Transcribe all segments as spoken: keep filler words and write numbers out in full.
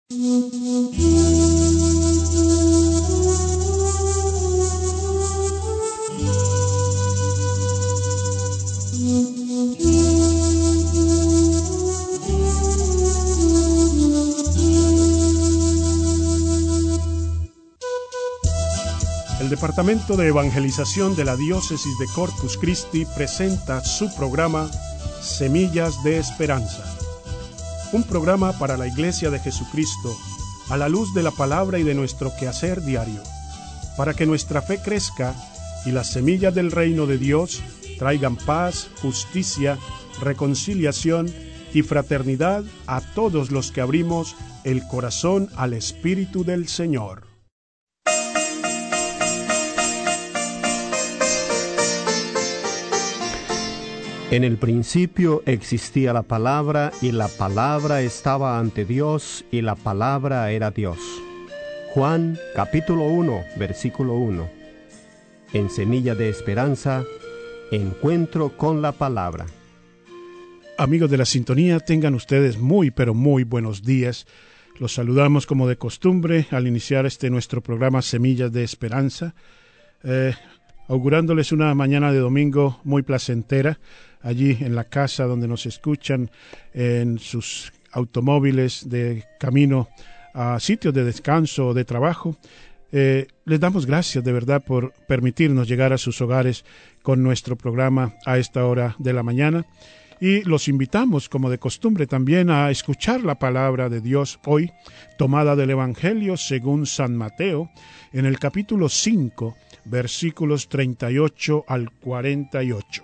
El Departamento de Evangelización de la Diócesis de Corpus Christi presenta su programa Semillas de Esperanza, un programa para la Iglesia de Jesucristo a la luz de la palabra y de nuestro quehacer diario, para que nuestra fe crezca y las semillas del reino de Dios traigan paz, justicia, reconciliación y fraternidad a todos los que abrimos el corazón al Espíritu del Señor. En el principio existía la palabra, y la palabra estaba ante Dios, y la palabra era Dios. Juan capítulo uno, versículo uno. En Semilla de Esperanza, encuentro con la palabra. Amigos de la sintonía, tengan ustedes muy, pero muy buenos días. Los saludamos como de costumbre al iniciar este nuestro programa Semillas de Esperanza, eh, augurándoles una mañana de domingo muy placentera, allí en la casa donde nos escuchan, en sus automóviles de camino a sitios de descanso o de trabajo. Eh, les damos gracias de verdad por permitirnos llegar a sus hogares con nuestro programa a esta hora de la mañana, y los invitamos como de costumbre también a escuchar la palabra de Dios hoy, tomada del Evangelio según San Mateo, en el capítulo cinco, versículos treinta y ocho al cuarenta y ocho.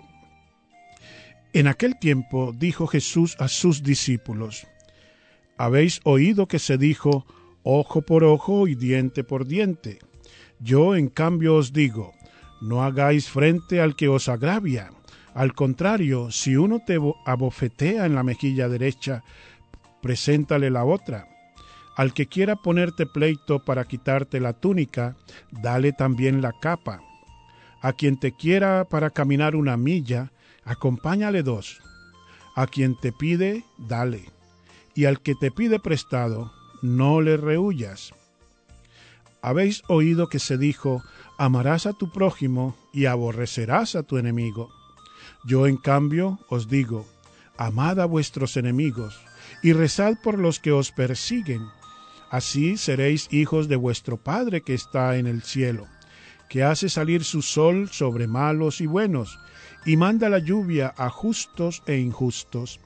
En aquel tiempo dijo Jesús a sus discípulos: «Habéis oído que se dijo, ojo por ojo y diente por diente. Yo, en cambio, os digo, no hagáis frente al que os agravia. Al contrario, si uno te abofetea en la mejilla derecha, preséntale la otra. Al que quiera ponerte pleito para quitarte la túnica, dale también la capa. A quien te quiera para caminar una milla, acompáñale dos. A quien te pide, dale. Y al que te pide prestado, no le rehuyas. Habéis oído que se dijo, amarás a tu prójimo y aborrecerás a tu enemigo. Yo, en cambio, os digo, amad a vuestros enemigos y rezad por los que os persiguen. Así seréis hijos de vuestro Padre que está en el cielo, que hace salir su sol sobre malos y buenos, y manda la lluvia a justos e injustos.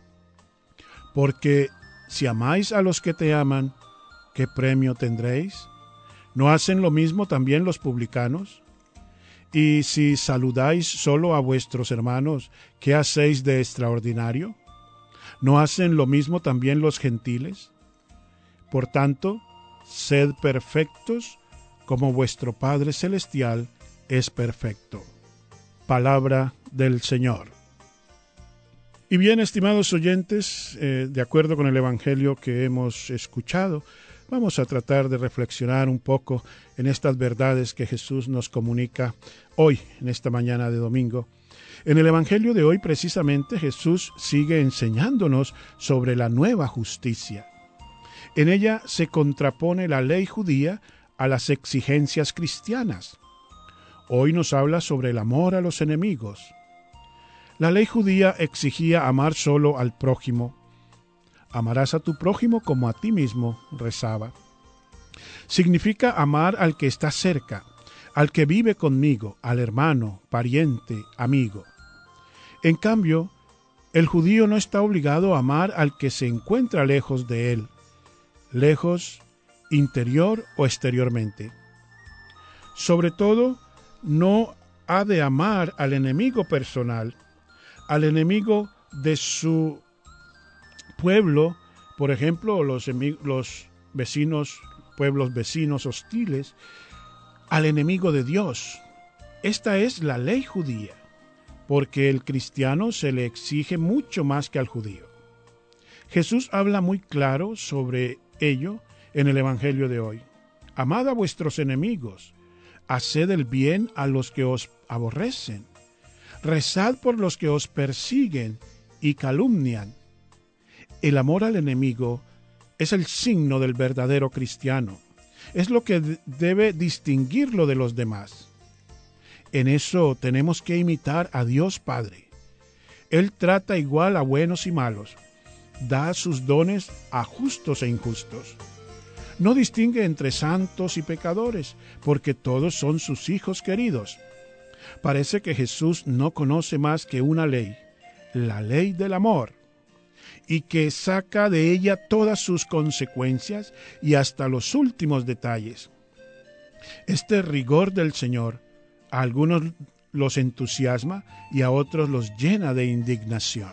Porque si amáis a los que te aman, ¿qué premio tendréis? ¿No hacen lo mismo también los publicanos? Y si saludáis solo a vuestros hermanos, ¿qué hacéis de extraordinario? ¿No hacen lo mismo también los gentiles? Por tanto, sed perfectos, como vuestro Padre Celestial es perfecto». Palabra del Señor. Y bien, estimados oyentes, eh, de acuerdo con el Evangelio que hemos escuchado, vamos a tratar de reflexionar un poco en estas verdades que Jesús nos comunica hoy, en esta mañana de domingo. En el Evangelio de hoy, precisamente, Jesús sigue enseñándonos sobre la nueva justicia. En ella se contrapone la ley judía a las exigencias cristianas. Hoy nos habla sobre el amor a los enemigos. La ley judía exigía amar solo al prójimo. Amarás a tu prójimo como a ti mismo, rezaba. Significa amar al que está cerca, al que vive conmigo, al hermano, pariente, amigo. En cambio, el judío no está obligado a amar al que se encuentra lejos de él, lejos, interior o exteriormente. Sobre todo, no ha de amar al enemigo personal, al enemigo de su pueblo, por ejemplo, los, los vecinos, pueblos vecinos hostiles, al enemigo de Dios. Esta es la ley judía, porque el cristiano se le exige mucho más que al judío. Jesús habla muy claro sobre ello en el Evangelio de hoy. Amad a vuestros enemigos, haced el bien a los que os aborrecen, rezad por los que os persiguen y calumnian. El amor al enemigo es el signo del verdadero cristiano. Es lo que debe distinguirlo de los demás. En eso tenemos que imitar a Dios Padre. Él trata igual a buenos y malos. Da sus dones a justos e injustos. No distingue entre santos y pecadores, porque todos son sus hijos queridos. Parece que Jesús no conoce más que una ley, la ley del amor, y que saca de ella todas sus consecuencias y hasta los últimos detalles. Este rigor del Señor a algunos los entusiasma y a otros los llena de indignación.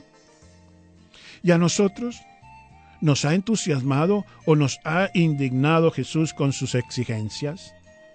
¿Y a nosotros? ¿Nos ha entusiasmado o nos ha indignado Jesús con sus exigencias?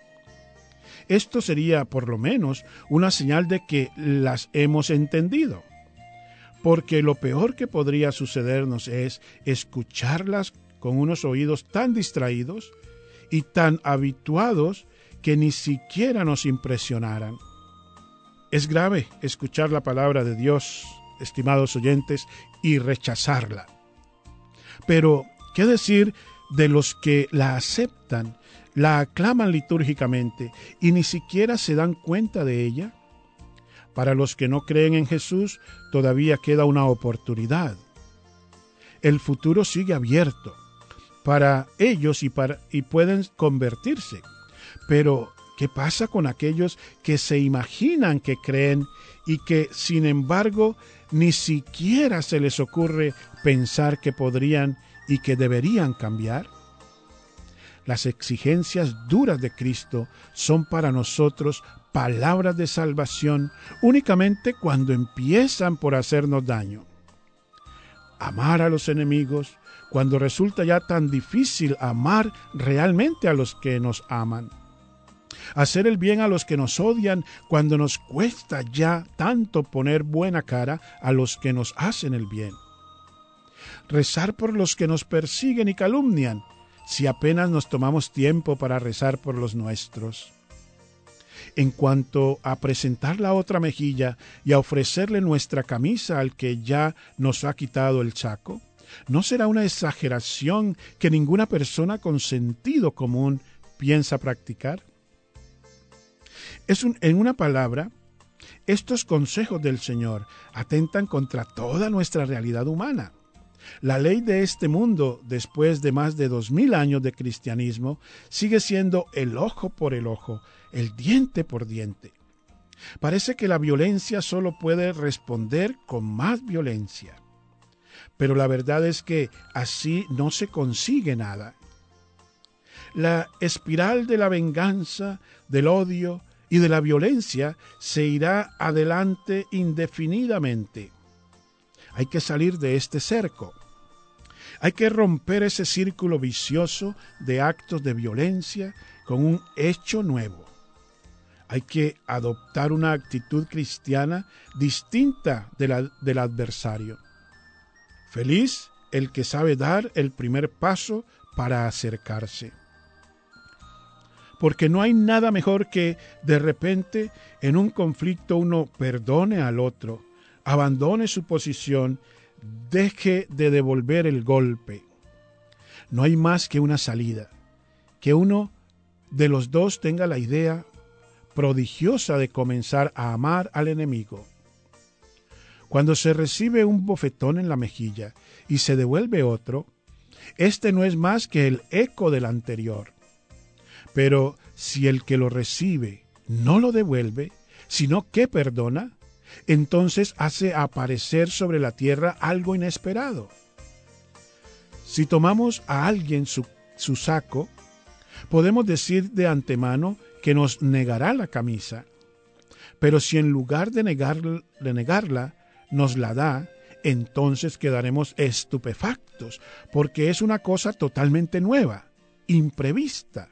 Esto sería, por lo menos, una señal de que las hemos entendido, porque lo peor que podría sucedernos es escucharlas con unos oídos tan distraídos y tan habituados que ni siquiera nos impresionaran. Es grave escuchar la palabra de Dios, estimados oyentes, y rechazarla. Pero, ¿qué decir de los que la aceptan, la aclaman litúrgicamente y ni siquiera se dan cuenta de ella? Para los que no creen en Jesús, todavía queda una oportunidad. El futuro sigue abierto para ellos y, para, y pueden convertirse. Pero, ¿qué pasa con aquellos que se imaginan que creen y que, sin embargo, ni siquiera se les ocurre pensar que podrían y que deberían cambiar? Las exigencias duras de Cristo son para nosotros palabras de salvación únicamente cuando empiezan por hacernos daño. Amar a los enemigos cuando resulta ya tan difícil amar realmente a los que nos aman. Hacer el bien a los que nos odian cuando nos cuesta ya tanto poner buena cara a los que nos hacen el bien. Rezar por los que nos persiguen y calumnian, si apenas nos tomamos tiempo para rezar por los nuestros. En cuanto a presentar la otra mejilla y a ofrecerle nuestra camisa al que ya nos ha quitado el saco, ¿no será una exageración que ninguna persona con sentido común piensa practicar? Es un, en una palabra, estos consejos del Señor atentan contra toda nuestra realidad humana. La ley de este mundo, después de más de dos mil años de cristianismo, sigue siendo el ojo por el ojo, el diente por diente. Parece que la violencia solo puede responder con más violencia. Pero la verdad es que así no se consigue nada. La espiral de la venganza, del odio y de la violencia se irá adelante indefinidamente. Hay que salir de este cerco. Hay que romper ese círculo vicioso de actos de violencia con un hecho nuevo. Hay que adoptar una actitud cristiana distinta de la del adversario. Feliz el que sabe dar el primer paso para acercarse. Porque no hay nada mejor que de repente en un conflicto uno perdone al otro, abandone su posición, deje de devolver el golpe. No hay más que una salida, que uno de los dos tenga la idea prodigiosa de comenzar a amar al enemigo. Cuando se recibe un bofetón en la mejilla y se devuelve otro, este no es más que el eco del anterior. Pero si el que lo recibe no lo devuelve, sino que perdona, entonces hace aparecer sobre la tierra algo inesperado. Si tomamos a alguien su, su saco, podemos decir de antemano que nos negará la camisa. Pero si en lugar de, negar, de negarla, nos la da, entonces quedaremos estupefactos, porque es una cosa totalmente nueva, imprevista.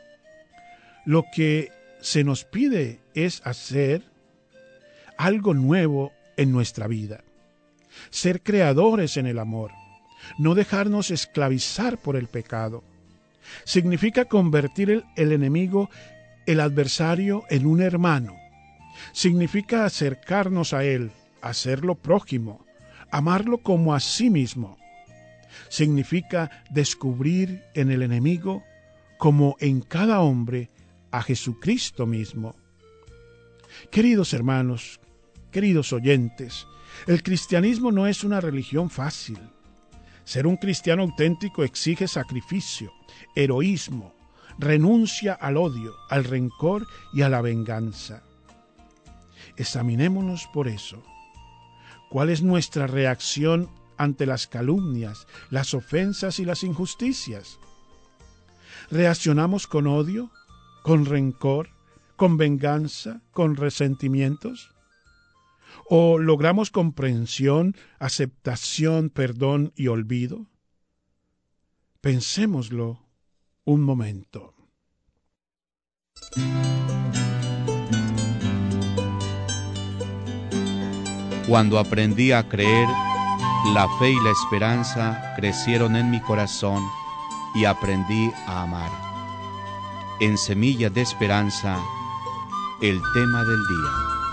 Lo que se nos pide es hacer algo nuevo en nuestra vida, ser creadores en el amor, no dejarnos esclavizar por el pecado. Significa convertir el, el enemigo, el adversario, en un hermano. Significa acercarnos a él, hacerlo prójimo, amarlo como a sí mismo. Significa descubrir en el enemigo, como en cada hombre, a Jesucristo mismo. Queridos hermanos, queridos oyentes, el cristianismo no es una religión fácil. Ser un cristiano auténtico exige sacrificio, heroísmo, renuncia al odio, al rencor y a la venganza. Examinémonos por eso. ¿Cuál es nuestra reacción ante las calumnias, las ofensas y las injusticias? ¿Reaccionamos con odio, con rencor, con venganza, con resentimientos? ¿O logramos comprensión, aceptación, perdón y olvido? Pensémoslo un momento. Cuando aprendí a creer, la fe y la esperanza crecieron en mi corazón y aprendí a amar. En Semillas de Esperanza, el tema del día.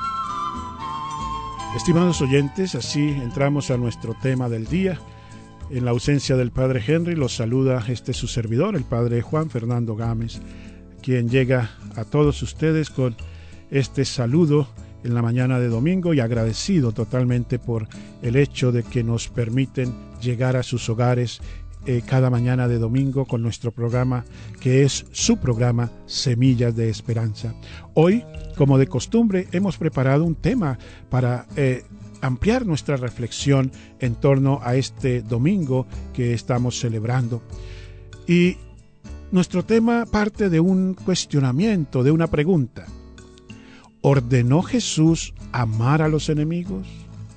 Estimados oyentes, así entramos a nuestro tema del día. En la ausencia del Padre Henry, los saluda este su servidor, el Padre Juan Fernando Gámez, quien llega a todos ustedes con este saludo en la mañana de domingo y agradecido totalmente por el hecho de que nos permiten llegar a sus hogares eh, cada mañana de domingo con nuestro programa, que es su programa Semillas de Esperanza. Hoy, como de costumbre, hemos preparado un tema para eh, ampliar nuestra reflexión en torno a este domingo que estamos celebrando. Y nuestro tema parte de un cuestionamiento, de una pregunta. ¿Ordenó Jesús amar a los enemigos?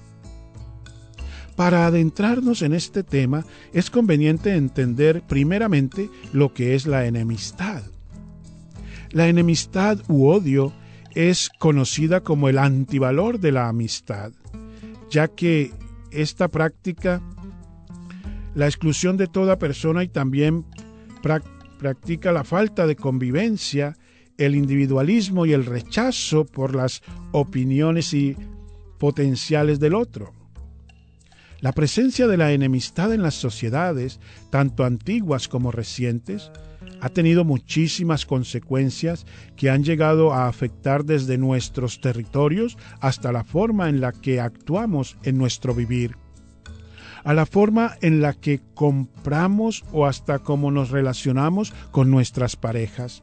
Para adentrarnos en este tema, es conveniente entender primeramente lo que es la enemistad. La enemistad u odio es conocida como el antivalor de la amistad, ya que esta práctica la exclusión de toda persona y también practica la falta de convivencia, el individualismo y el rechazo por las opiniones y potenciales del otro. La presencia de la enemistad en las sociedades, tanto antiguas como recientes, ha tenido muchísimas consecuencias que han llegado a afectar desde nuestros territorios hasta la forma en la que actuamos en nuestro vivir, a la forma en la que compramos o hasta cómo nos relacionamos con nuestras parejas.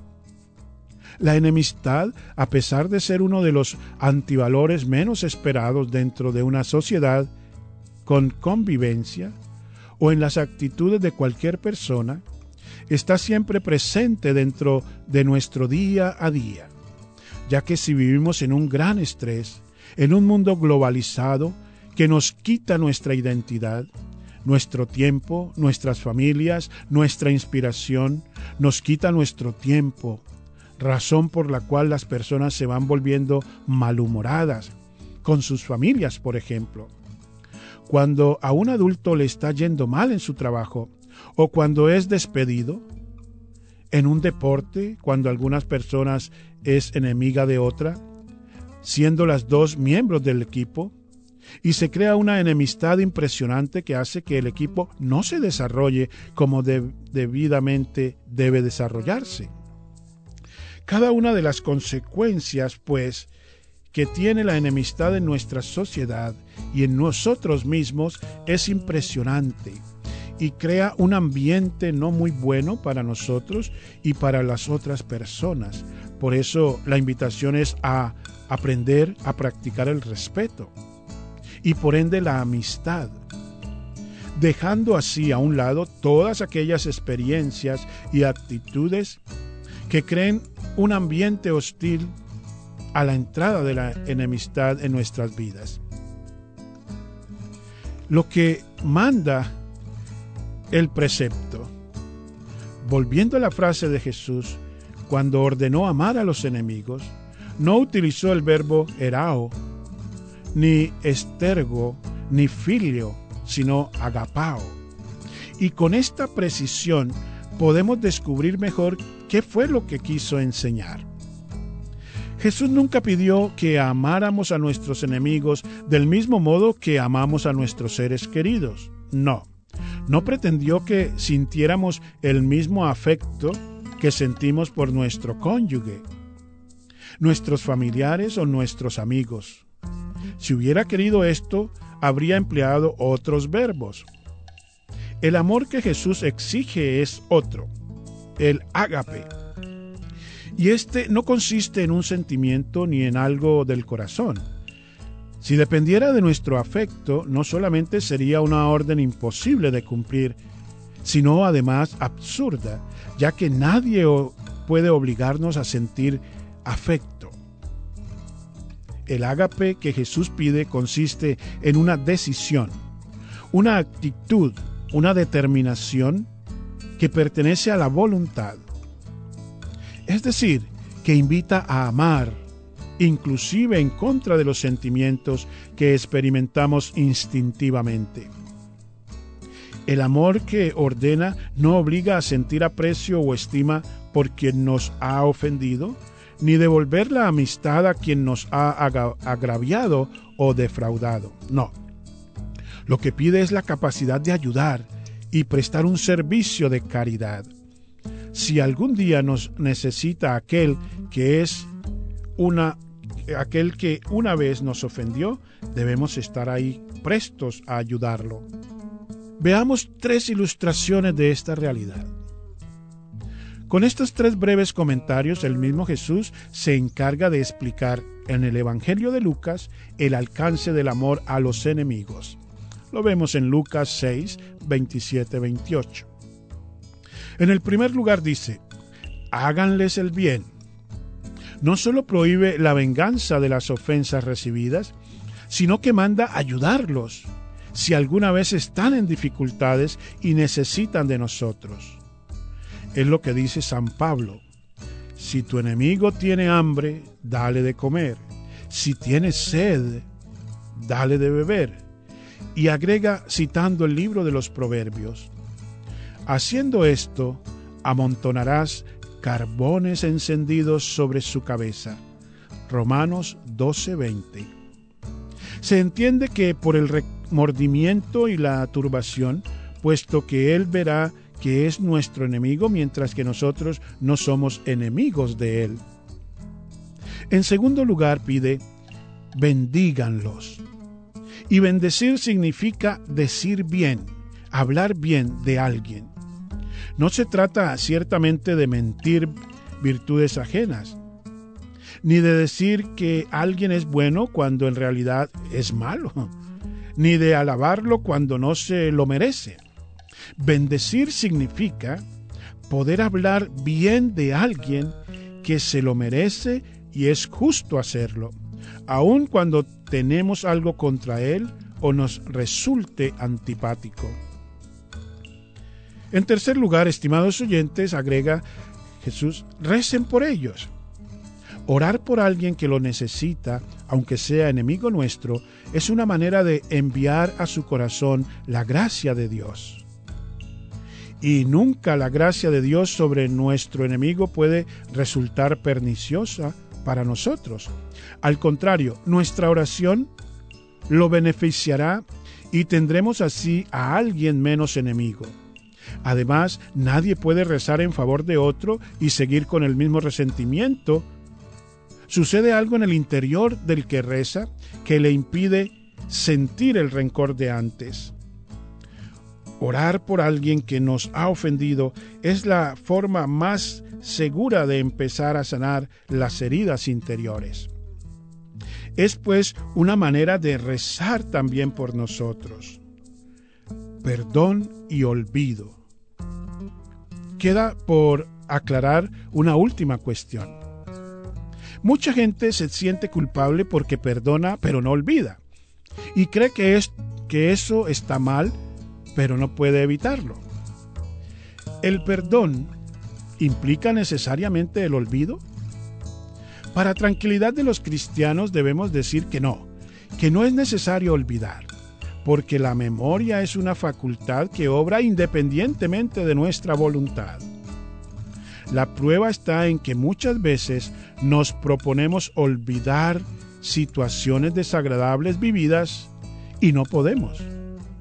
La enemistad, a pesar de ser uno de los antivalores menos esperados dentro de una sociedad con convivencia o en las actitudes de cualquier persona, está siempre presente dentro de nuestro día a día, ya que si vivimos en un gran estrés, en un mundo globalizado que nos quita nuestra identidad, nuestro tiempo, nuestras familias, nuestra inspiración, nos quita nuestro tiempo, razón por la cual las personas se van volviendo malhumoradas, con sus familias, por ejemplo. Cuando a un adulto le está yendo mal en su trabajo, o cuando es despedido, en un deporte, cuando algunas personas es enemiga de otra, siendo las dos miembros del equipo, y se crea una enemistad impresionante que hace que el equipo no se desarrolle como de, debidamente debe desarrollarse. Cada una de las consecuencias, pues, que tiene la enemistad en nuestra sociedad y en nosotros mismos es impresionante y crea un ambiente no muy bueno para nosotros y para las otras personas. Por eso la invitación es a aprender a practicar el respeto y por ende la amistad, dejando así a un lado todas aquellas experiencias y actitudes que creen un ambiente hostil a la entrada de la enemistad en nuestras vidas. Lo que manda el precepto, volviendo a la frase de Jesús, cuando ordenó amar a los enemigos, no utilizó el verbo erao, ni estergo, ni filio, sino agapao. Y con esta precisión podemos descubrir mejor qué fue lo que quiso enseñar. Jesús nunca pidió que amáramos a nuestros enemigos del mismo modo que amamos a nuestros seres queridos. No, no pretendió que sintiéramos el mismo afecto que sentimos por nuestro cónyuge, nuestros familiares o nuestros amigos. Si hubiera querido esto, habría empleado otros verbos. El amor que Jesús exige es otro, el ágape. Y este no consiste en un sentimiento ni en algo del corazón. Si dependiera de nuestro afecto, no solamente sería una orden imposible de cumplir, sino además absurda, ya que nadie puede obligarnos a sentir afecto. El ágape que Jesús pide consiste en una decisión, una actitud, una determinación que pertenece a la voluntad. Es decir, que invita a amar, inclusive en contra de los sentimientos que experimentamos instintivamente. El amor que ordena no obliga a sentir aprecio o estima por quien nos ha ofendido, ni devolver la amistad a quien nos ha agraviado o defraudado. No. Lo que pide es la capacidad de ayudar y prestar un servicio de caridad. Si algún día nos necesita aquel que es una aquel que una vez nos ofendió, debemos estar ahí prestos a ayudarlo. Veamos tres ilustraciones de esta realidad. Con estos tres breves comentarios, el mismo Jesús se encarga de explicar en el Evangelio de Lucas el alcance del amor a los enemigos. Lo vemos en Lucas seis, veintisiete a veintiocho. En el primer lugar dice: háganles el bien. No solo prohíbe la venganza de las ofensas recibidas, sino que manda ayudarlos si alguna vez están en dificultades y necesitan de nosotros. Es lo que dice San Pablo: si tu enemigo tiene hambre, dale de comer; si tiene sed, dale de beber. Y agrega citando el libro de los Proverbios: haciendo esto, amontonarás carbones encendidos sobre su cabeza. Romanos doce, veinte. Se entiende que por el remordimiento y la turbación, puesto que él verá que es nuestro enemigo, mientras que nosotros no somos enemigos de él. En segundo lugar pide: bendíganlos. Y bendecir significa decir bien, hablar bien de alguien. No se trata ciertamente de mentir virtudes ajenas, ni de decir que alguien es bueno cuando en realidad es malo, ni de alabarlo cuando no se lo merece. Bendecir significa poder hablar bien de alguien que se lo merece y es justo hacerlo, aun cuando tenemos algo contra él o nos resulte antipático. En tercer lugar, estimados oyentes, agrega Jesús: recen por ellos. Orar por alguien que lo necesita, aunque sea enemigo nuestro, es una manera de enviar a su corazón la gracia de Dios. Y nunca la gracia de Dios sobre nuestro enemigo puede resultar perniciosa para nosotros. Al contrario, nuestra oración lo beneficiará y tendremos así a alguien menos enemigo. Además, nadie puede rezar en favor de otro y seguir con el mismo resentimiento. Sucede algo en el interior del que reza que le impide sentir el rencor de antes. Orar por alguien que nos ha ofendido es la forma más segura de empezar a sanar las heridas interiores. Es pues una manera de rezar también por nosotros. Perdón y olvido. Queda por aclarar una última cuestión. Mucha gente se siente culpable porque perdona pero no olvida, y cree que, es, que eso está mal, pero no puede evitarlo. ¿El perdón implica necesariamente el olvido? Para tranquilidad de los cristianos debemos decir que no, que no es necesario olvidar, porque la memoria es una facultad que obra independientemente de nuestra voluntad. La prueba está en que muchas veces nos proponemos olvidar situaciones desagradables vividas y no podemos.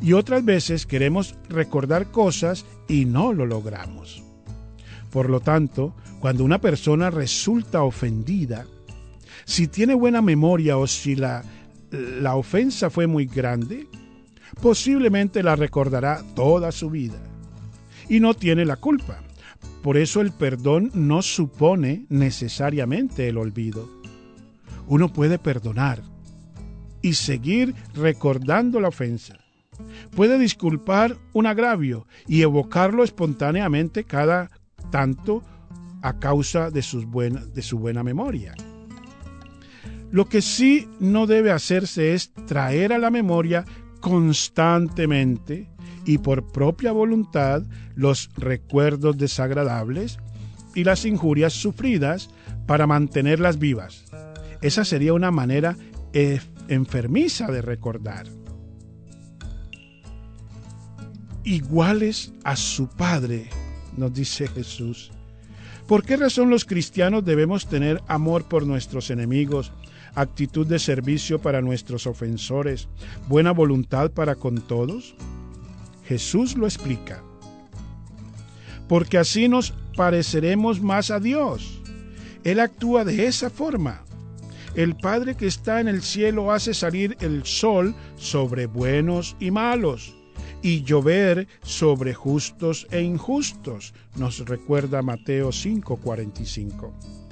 Y otras veces queremos recordar cosas y no lo logramos. Por lo tanto, cuando una persona resulta ofendida, si tiene buena memoria o si la, la ofensa fue muy grande, posiblemente la recordará toda su vida y no tiene la culpa. Por eso el perdón no supone necesariamente el olvido. Uno puede perdonar y seguir recordando la ofensa. Puede disculpar un agravio y evocarlo espontáneamente cada tanto a causa de, sus buena, de su buena memoria. Lo que sí no debe hacerse es traer a la memoria constantemente y por propia voluntad los recuerdos desagradables y las injurias sufridas para mantenerlas vivas. Esa sería una manera eh, enfermiza de recordar. Iguales a su Padre, nos dice Jesús. ¿Por qué razón los cristianos debemos tener amor por nuestros enemigos, actitud de servicio para nuestros ofensores, buena voluntad para con todos? Jesús lo explica. Porque así nos pareceremos más a Dios. Él actúa de esa forma. El Padre que está en el cielo hace salir el sol sobre buenos y malos, y llover sobre justos e injustos, nos recuerda Mateo cinco cuarenta y cinco.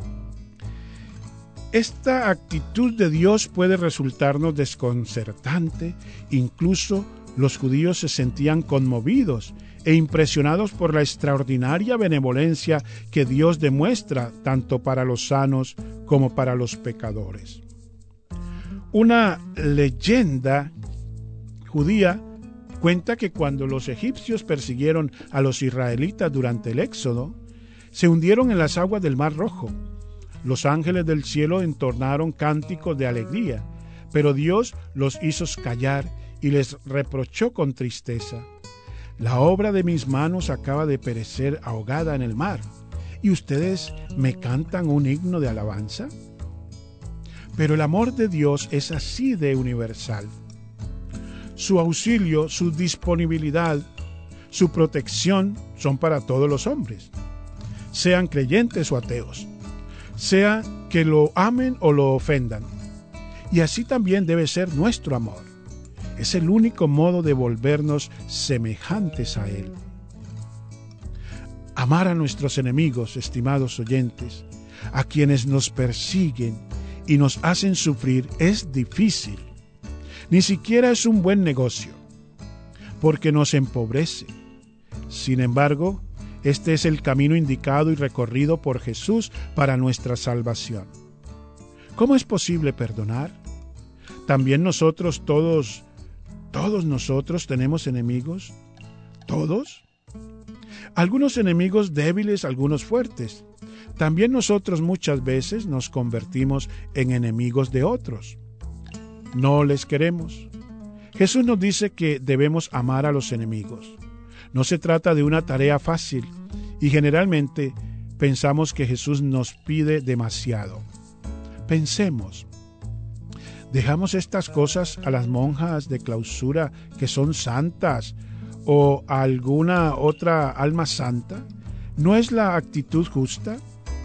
Esta actitud de Dios puede resultarnos desconcertante. Incluso los judíos se sentían conmovidos e impresionados por la extraordinaria benevolencia que Dios demuestra tanto para los sanos como para los pecadores. Una leyenda judía cuenta que cuando los egipcios persiguieron a los israelitas durante el Éxodo, se hundieron en las aguas del Mar Rojo. Los ángeles del cielo entonaron cánticos de alegría, pero Dios los hizo callar y les reprochó con tristeza: la obra de mis manos acaba de perecer ahogada en el mar, ¿y ustedes me cantan un himno de alabanza? Pero el amor de Dios es así de universal. Su auxilio, su disponibilidad, su protección son para todos los hombres, sean creyentes o ateos, sea que lo amen o lo ofendan. Y así también debe ser nuestro amor. Es el único modo de volvernos semejantes a Él. Amar a nuestros enemigos, estimados oyentes, a quienes nos persiguen y nos hacen sufrir, es difícil. Ni siquiera es un buen negocio, porque nos empobrece. Sin embargo, este es el camino indicado y recorrido por Jesús para nuestra salvación. ¿Cómo es posible perdonar? También nosotros todos, todos nosotros tenemos enemigos. ¿Todos? Algunos enemigos débiles, algunos fuertes. También nosotros muchas veces nos convertimos en enemigos de otros. No les queremos. Jesús nos dice que debemos amar a los enemigos. No se trata de una tarea fácil y generalmente pensamos que Jesús nos pide demasiado. Pensemos, ¿dejamos estas cosas a las monjas de clausura que son santas o a alguna otra alma santa? ¿No es la actitud justa?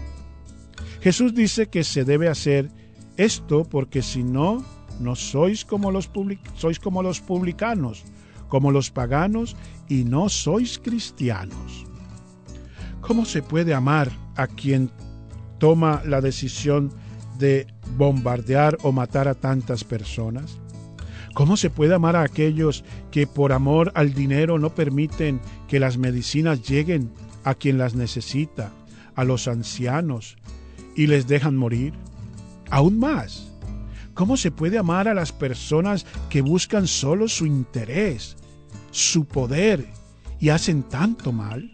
Jesús dice que se debe hacer esto porque si no, no sois como los public- sois como los publicanos, como los paganos, y no sois cristianos. ¿Cómo se puede amar a quien toma la decisión de bombardear o matar a tantas personas? ¿Cómo se puede amar a aquellos que por amor al dinero no permiten que las medicinas lleguen a quien las necesita, a los ancianos, y les dejan morir? Aún más, ¿cómo se puede amar a las personas que buscan solo su interés, su poder y hacen tanto mal?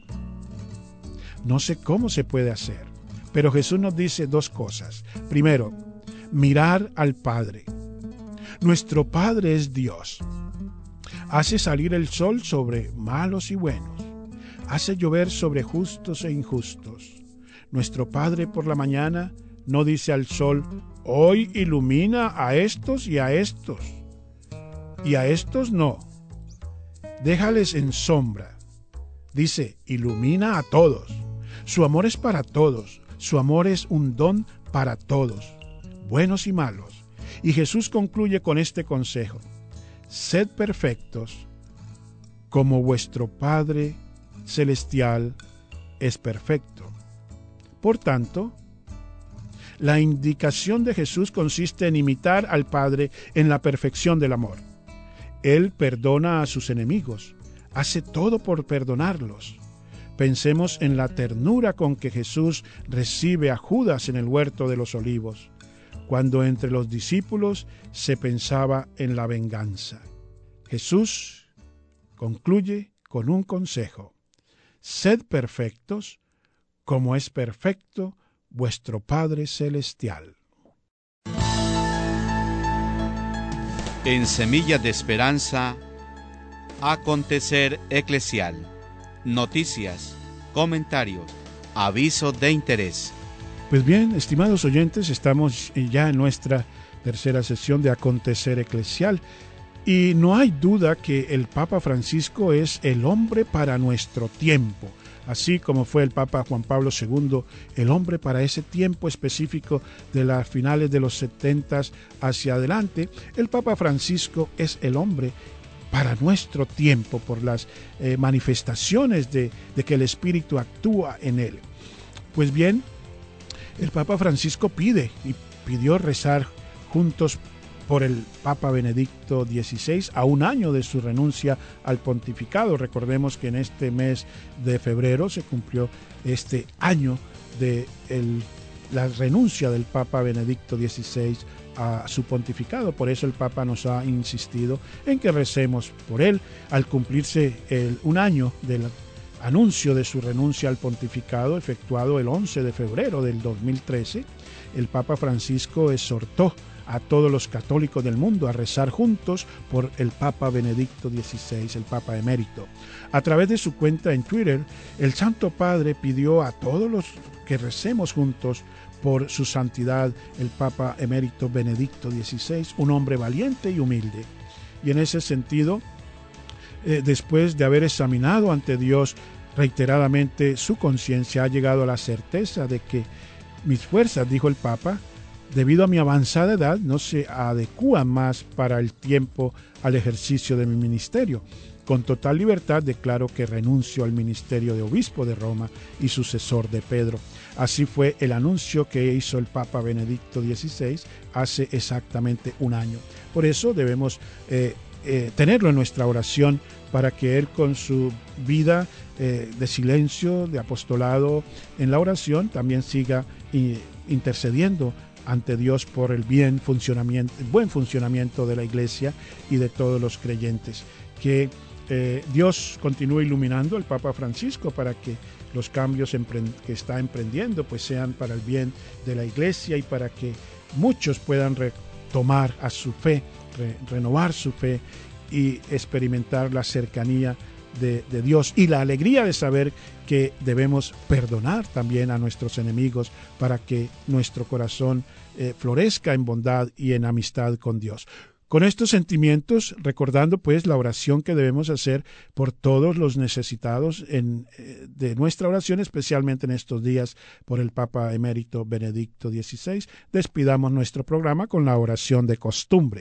No sé cómo se puede hacer, pero Jesús nos dice dos cosas. Primero, mirar al Padre. Nuestro Padre es Dios. Hace salir el sol sobre malos y buenos. Hace llover sobre justos e injustos. Nuestro Padre por la mañana no dice al sol: hoy ilumina a estos y a estos, y a estos no. déjales en sombra. Dice, ilumina a todos. Su amor es para todos. Su amor es un don para todos, buenos y malos. Y Jesús concluye con este consejo: sed perfectos como vuestro Padre Celestial es perfecto. Por tanto, la indicación de Jesús consiste en imitar al Padre en la perfección del amor. Él perdona a sus enemigos, hace todo por perdonarlos. Pensemos en la ternura con que Jesús recibe a Judas en el huerto de los Olivos, cuando entre los discípulos se pensaba en la venganza. Jesús concluye con un consejo: sed perfectos como es perfecto vuestro Padre Celestial. En Semillas de Esperanza, acontecer eclesial, noticias, comentarios, avisos de interés. Pues bien, estimados oyentes, estamos ya en nuestra tercera sesión de acontecer eclesial. Y no hay duda que el Papa Francisco es el hombre para nuestro tiempo, así como fue el Papa Juan Pablo segundo, el hombre para ese tiempo específico de las finales de los setentas hacia adelante. El Papa Francisco es el hombre para nuestro tiempo por las eh, manifestaciones de, de que el Espíritu actúa en él. Pues bien, el Papa Francisco pide y pidió rezar juntos por el Papa Benedicto dieciséis a un año de su renuncia al pontificado. Recordemos que en este mes de febrero se cumplió este año de el, la renuncia del Papa Benedicto dieciséis a su pontificado. Por eso el Papa nos ha insistido en que recemos por él. Al cumplirse el, un año del anuncio de su renuncia al pontificado, efectuado el once de febrero del dos mil trece, el Papa Francisco exhortó a todos los católicos del mundo a rezar juntos por el Papa Benedicto dieciséis, el Papa emérito. A través de su cuenta en Twitter, el Santo Padre pidió a todos los que recemos juntos por su santidad, el Papa emérito Benedicto dieciséis, un hombre valiente y humilde. Y en ese sentido, eh, después de haber examinado ante Dios reiteradamente su conciencia, ha llegado a la certeza de que mis fuerzas, dijo el Papa, debido a mi avanzada edad, no se adecúan más para el tiempo al ejercicio de mi ministerio. Con total libertad declaro que renuncio al ministerio de obispo de Roma y sucesor de Pedro. Así fue el anuncio que hizo el Papa Benedicto dieciséis hace exactamente un año. Por eso debemos eh, eh, tenerlo en nuestra oración para que él, con su vida eh, de silencio, de apostolado en la oración, también siga eh, intercediendo ante Dios por el bien funcionamiento, el buen funcionamiento de la Iglesia y de todos los creyentes. Que eh, Dios continúe iluminando al Papa Francisco para que los cambios que está emprendiendo pues sean para el bien de la Iglesia y para que muchos puedan retomar a su fe, re, renovar su fe y experimentar la cercanía De, de Dios y la alegría de saber que debemos perdonar también a nuestros enemigos para que nuestro corazón eh, florezca en bondad y en amistad con Dios. Con estos sentimientos, recordando pues la oración que debemos hacer por todos los necesitados en, eh, de nuestra oración, especialmente en estos días por el Papa emérito Benedicto dieciséis, despidamos nuestro programa con la oración de costumbre.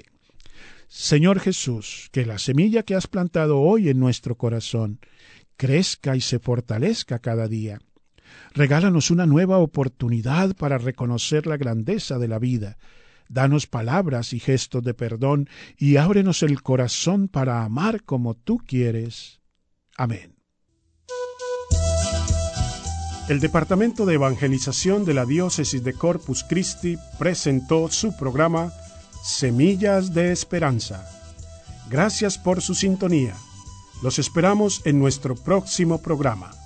Señor Jesús, que la semilla que has plantado hoy en nuestro corazón crezca y se fortalezca cada día. Regálanos una nueva oportunidad para reconocer la grandeza de la vida. Danos palabras y gestos de perdón y ábrenos el corazón para amar como tú quieres. Amén. El Departamento de Evangelización de la Diócesis de Corpus Christi presentó su programa Semillas de Esperanza. Gracias por su sintonía. Los esperamos en nuestro próximo programa.